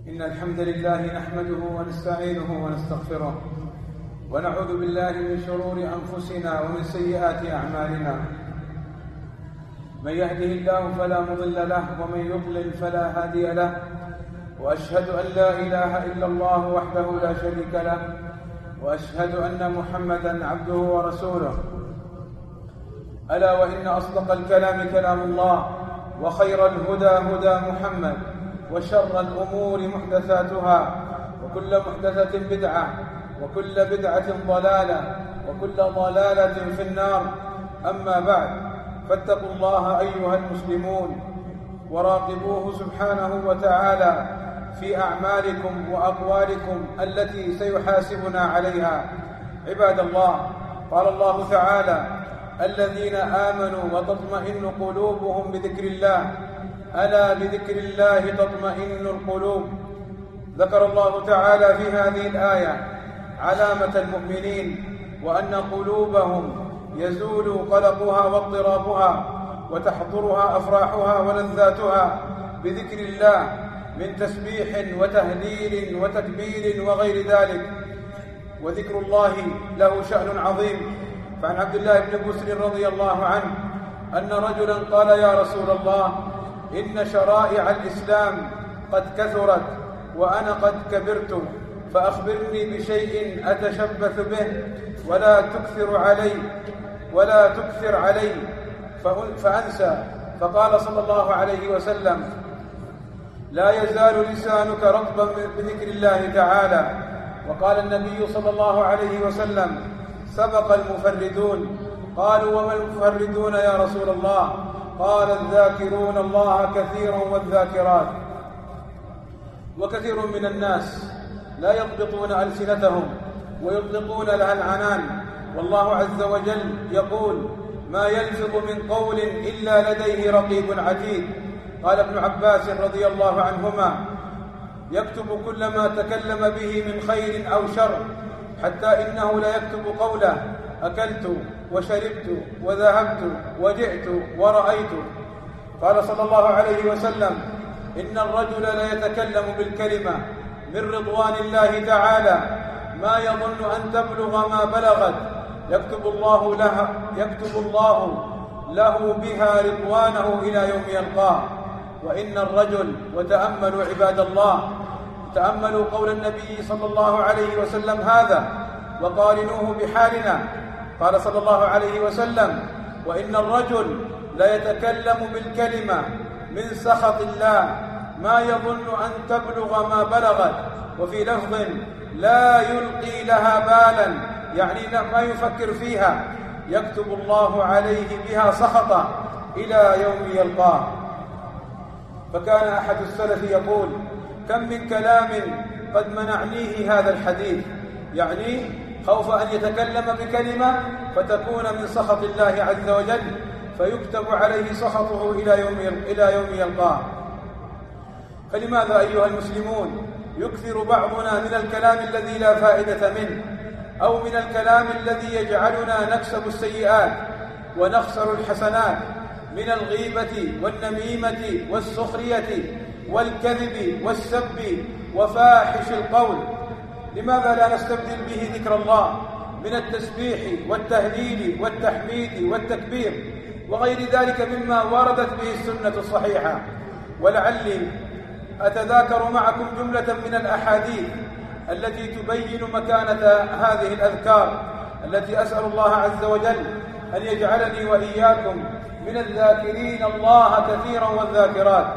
إن الحمد لله نحمده ونستعينه ونستغفره ونعوذ بالله من شرور أنفسنا ومن سيئات أعمالنا. من يهده الله فلا مضل له ومن يضلل فلا هادي له، وأشهد أن لا إله إلا الله وحده لا شريك له، وأشهد أن محمدًا عبده ورسوله. ألا وإن أصدق الكلام كلام الله، وخير الهدى هدى محمد، وشر الأمور محدثاتها، وكل محدثة بدعة، وكل بدعة ضلالة، وكل ضلالة في النار. أما بعد، فاتقوا الله أيها المسلمون، وراقبوه سبحانه وتعالى في أعمالكم وأقوالكم التي سيحاسبنا عليها. عباد الله، قال الله تعالى: الذين آمنوا وتطمئن قلوبهم بذكر الله، ألا بذكر الله تطمئن القلوب. ذكر الله تعالى في هذه الآية علامة المؤمنين، وأن قلوبهم يزول قلقها واضطرابها، وتحضرها أفراحها ولذاتها بذكر الله من تسبيح وتهليل وتكبير وغير ذلك. وذكر الله له شأن عظيم. فعن عبد الله بن بسر رضي الله عنه أن رجلا قال: يا رسول الله، إن شرائع الإسلام قد كثرت وأنا قد كبرت، فأخبرني بشيء أتشبث به ولا تكثر علي فأنسى. فقال صلى الله عليه وسلم: لا يزال لسانك رطبا بذكر الله تعالى. وقال النبي صلى الله عليه وسلم: سبق المفردون. قالوا: وما المفردون يا رسول الله؟ قال: الذاكرون الله كثيرا والذاكرات. وكثير من الناس لا يضبطون ألسنتهم ويطلقون لها العنان، والله عز وجل يقول: ما يلفظ من قول إلا لديه رقيب عتيد. قال ابن عباس رضي الله عنهما: يكتب كل ما تكلم به من خير أو شر، حتى إنه ليكتب قوله: أكلت وشربت وذهبت وجئت ورأيت. قال صلى الله عليه وسلم: إن الرجل ليتكلم بالكلمة من رضوان الله تعالى ما يظن أن تبلغ ما بلغت، يكتب الله له بها رضوانه إلى يوم يلقاه. وإن الرجل، وتأملوا عباد الله، تأملوا قول النبي صلى الله عليه وسلم هذا وقارنوه بحالنا. قال صلى الله عليه وسلم: وإن الرجل ليتكلم بالكلمة من سخط الله ما يظن أن تبلغ ما بلغت. وفي لفظ: لا يلقي لها بالا، يعني ما يفكر فيها، يكتب الله عليه بها سخطا إلى يوم يلقاه. فكان أحد السلف يقول: كم من كلام قد منعنيه هذا الحديث، يعني خوف أن يتكلم بكلمة فتكون من سخط الله عز وجل، فيكتب عليه سخطه إلى يوم يلقاه. فلماذا أيها المسلمون يكثر بعضنا من الكلام الذي لا فائدة منه، أو من الكلام الذي يجعلنا نكسب السيئات ونخسر الحسنات، من الغيبة والنميمة والسخرية والكذب والسب وفاحش القول؟ لماذا لا نستبدل به ذكر الله من التسبيح والتهليل والتحميد والتكبير وغير ذلك مما وردت به السنة الصحيحة؟ ولعلي أتذاكر معكم جملة من الأحاديث التي تبين مكانة هذه الأذكار، التي أسأل الله عز وجل أن يجعلني وإياكم من الذاكرين الله كثيرا والذاكرات.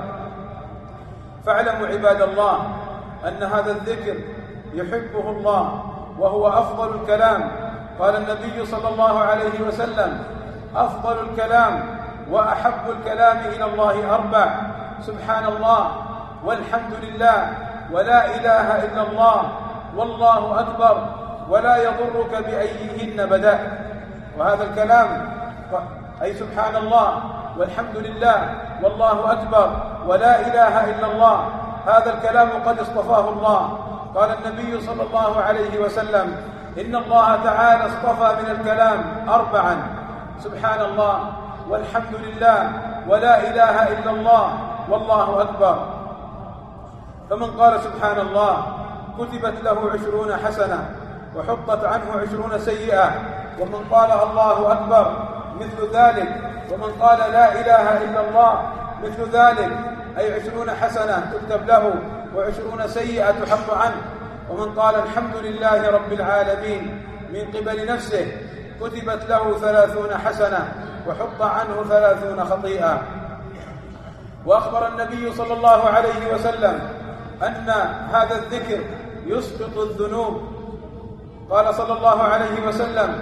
فاعلموا عباد الله أن هذا الذكر يحبه الله، وهو أفضل الكلام. قال النبي صلى الله عليه وسلم: أفضل الكلام وأحب الكلام إلى الله أربع: سبحان الله، والحمد لله، ولا إله إلا الله، والله أكبر، ولا يضرك بأيهن بدأت. وهذا الكلام، أي سبحان الله والحمد لله والله أكبر ولا إله إلا الله، هذا الكلام قد اصطفاه الله. قال النبي صلى الله عليه وسلم: إن الله تعالى اصطفى من الكلام أربعا: سبحان الله والحمد لله ولا إله إلا الله والله أكبر. فمن قال سبحان الله كتبت له 20 حسنة وحطت عنه 20 سيئة، ومن قال الله أكبر مثل ذلك، ومن قال لا إله إلا الله مثل ذلك، أي 20 حسنة تكتب له و20 سيئة تحط عنه. ومن قال الحمد لله رب العالمين من قبل نفسه كتبت له 30 حسنة وحط عنه 30 خطيئة. وأخبر النبي صلى الله عليه وسلم أن هذا الذكر يسقط الذنوب. قال صلى الله عليه وسلم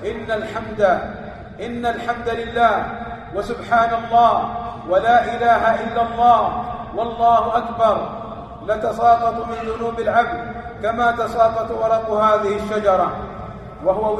إن الحمد لله وسبحان الله ولا إله إلا الله والله أكبر لتساقط من ذنوب العبد كما تساقط ورق هذه الشجرة، وهو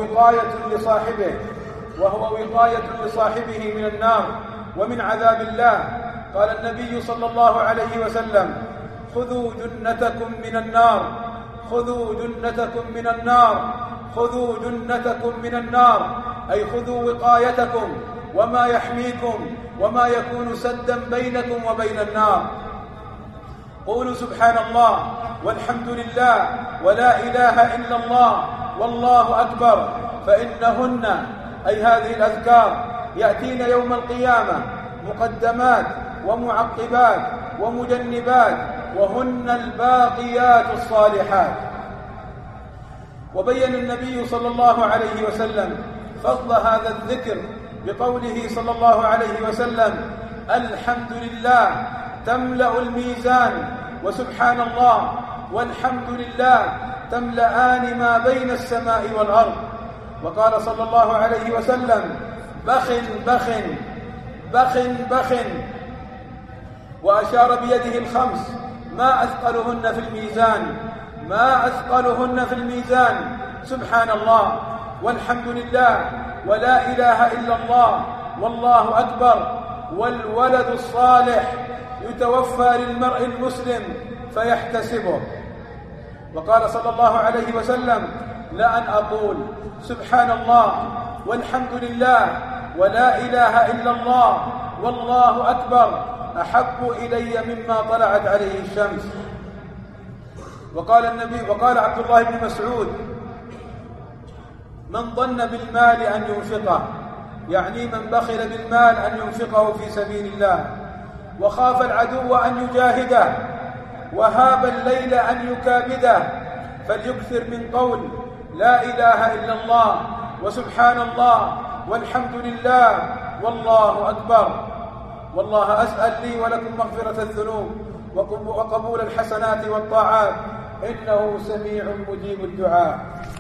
وقاية لصاحبه من النار ومن عذاب الله. قال النبي صلى الله عليه وسلم خذوا جنتكم من النار، خذوا جنتكم من النار، خذوا جنتكم من النار، أي خذوا وقايتكم وما يحميكم وما يكون سدا بينكم وبين النار. قولوا سبحان الله والحمد لله ولا إله إلا الله والله أكبر، فإنهن أي هذه الأذكار يأتين يوم القيامة مقدمات ومعقبات ومجنبات، وهن الباقيات الصالحات. وبين النبي صلى الله عليه وسلم فضل هذا الذكر بقوله صلى الله عليه وسلم الحمد لله تملأ الميزان، وسبحان الله والحمد لله تملأان ما بين السماء والأرض. وقال صلى الله عليه وسلم بخ بخ بخ بخ، وأشار بيده الخمس ما أثقلهن في الميزان، ما أثقلهن في الميزان، سبحان الله والحمد لله ولا إله إلا الله والله أكبر. والولد الصالح يتوفى للمرء المسلم فيحتسبه. وقال صلى الله عليه وسلم لأن أقول سبحان الله والحمد لله ولا إله إلا الله والله أكبر أحب إلي مما طلعت عليه الشمس. وقال عبد الله بن مسعود من ظن بالمال أن ينفقه، يعني من بخل بالمال أن ينفقه في سبيل الله، وخاف العدو أن يجاهده، وهاب الليل أن يكابده، فليكثر من قول لا إله إلا الله وسبحان الله والحمد لله والله أكبر. والله أسأل لي ولكم مغفرة الذنوب وقبول الحسنات والطاعات، إنه سميع مجيب الدعاء.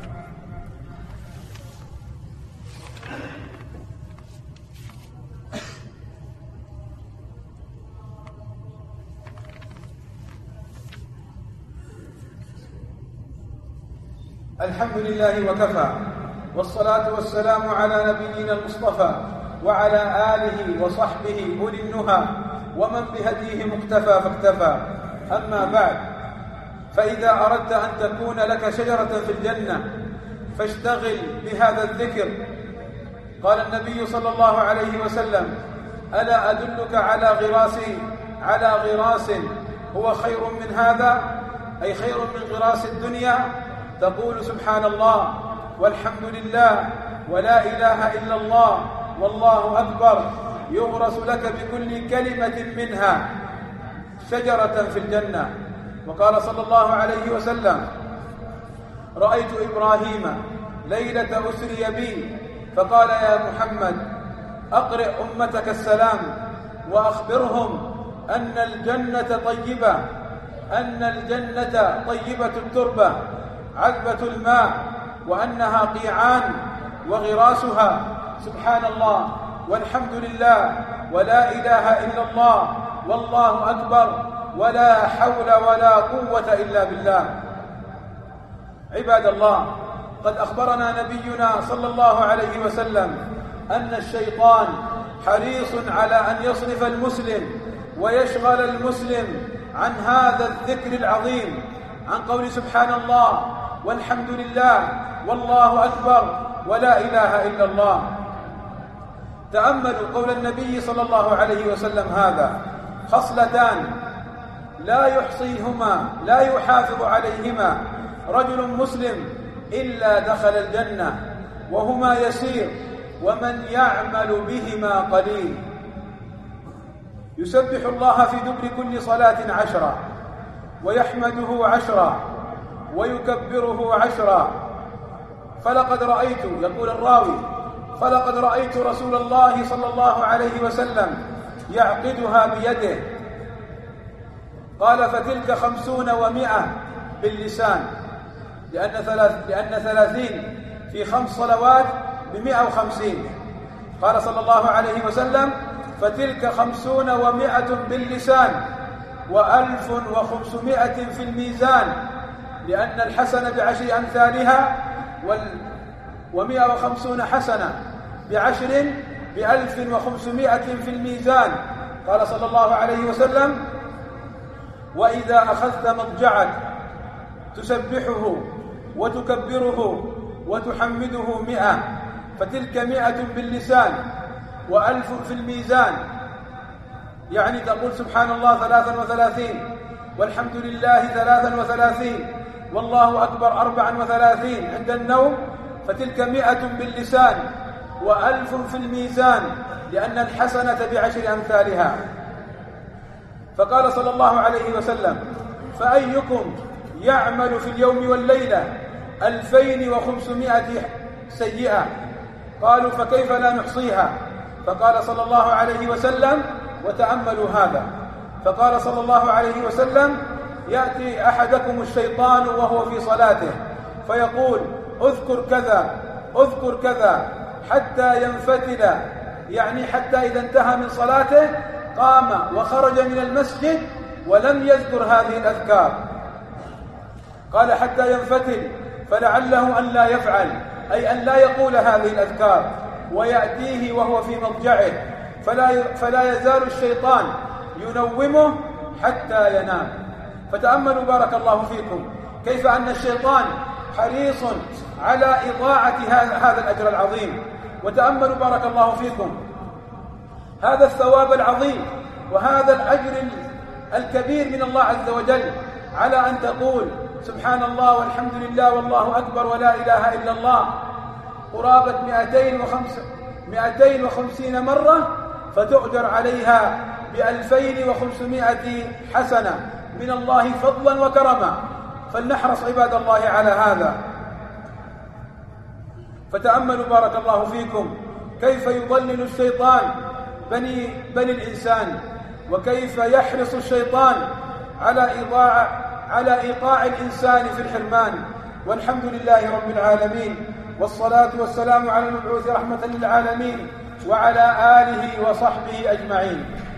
الحمد لله وكفى، والصلاة والسلام على نبينا المصطفى وعلى آله وصحبه أولي النهى ومن بهديه مقتفى فاكتفى. أما بعد، فإذا أردت أن تكون لك شجرة في الجنة فاشتغل بهذا الذكر. قال النبي صلى الله عليه وسلم ألا أدلك على غراس هو خير من هذا، أي خير من غراس الدنيا؟ تقول سبحان الله والحمد لله ولا إله إلا الله والله أكبر، يغرس لك بكل كلمة منها شجرة في الجنة. وقال صلى الله عليه وسلم رأيت إبراهيم ليلة أسري بي فقال يا محمد أقرئ أمتك السلام وأخبرهم أن الجنة طيبة التربة عذبة الماء، وأنها قيعان وغراسها سبحان الله والحمد لله ولا إله إلا الله والله أكبر ولا حول ولا قوة إلا بالله. عباد الله، قد أخبرنا نبينا صلى الله عليه وسلم أن الشيطان حريص على أن يصرف المسلم ويشغل المسلم عن هذا الذكر العظيم، عن قول سبحان الله والحمد لله والله أكبر ولا إله إلا الله. تأملوا قول النبي صلى الله عليه وسلم هذا: خصلتان لا يحصيهما لا يحافظ عليهما رجل مسلم إلا دخل الجنة، وهما يسير ومن يعمل بهما قليل. يسبح الله في دبر كل صلاة 10، ويحمده 10، ويكبره 10. فلقد رأيت، يقول الراوي، فلقد رأيت رسول الله صلى الله عليه وسلم يعقدها بيده. قال فتلك 50 و100 باللسان، لأن 30 في 5 صلوات ب150. قال صلى الله عليه وسلم فتلك 50 و100 باللسان، و1500 في الميزان، لأن الحسنة ب10 أمثالها، و150 حسنة ب10 ب1500 في الميزان. قال صلى الله عليه وسلم وإذا أخذت مضجعك تسبحه وتكبره وتحمده 100، فتلك 100 باللسان و1000 في الميزان، يعني تقول سبحان الله 33، والحمد لله 33، والله أكبر 34 عند النوم، فتلك 100 باللسان و1000 في الميزان، لأن الحسنة ب10 أمثالها. فقال صلى الله عليه وسلم فأيكم يعمل في اليوم والليلة 2500 سيئة؟ قالوا فكيف لا نحصيها؟ فقال صلى الله عليه وسلم وتأملوا هذا، فقال صلى الله عليه وسلم يأتي أحدكم الشيطان وهو في صلاته فيقول اذكر كذا اذكر كذا حتى ينفتل، يعني حتى إذا انتهى من صلاته قام وخرج من المسجد ولم يذكر هذه الأذكار. قال حتى ينفتل، فلعله أن لا يفعل، أي أن لا يقول هذه الأذكار، ويأتيه وهو في مضجعه فلا يزال الشيطان ينومه حتى ينام. فتأملوا بارك الله فيكم كيف أن الشيطان حريص على إضاعة هذا الأجر العظيم. وتأملوا بارك الله فيكم هذا الثواب العظيم وهذا الأجر الكبير من الله عز وجل على أن تقول سبحان الله والحمد لله والله أكبر ولا إله إلا الله قرابة 250 مرة، فتؤجر عليها ب2500 حسنة من الله فضلا وكرما. فلنحرص عباد الله على هذا. فتأملوا بارك الله فيكم كيف يضلل الشيطان بني الإنسان، وكيف يحرص الشيطان على إيقاع الإنسان في الحرمان. والحمد لله رب العالمين، والصلاة والسلام على المبعوث رحمة للعالمين وعلى آله وصحبه أجمعين.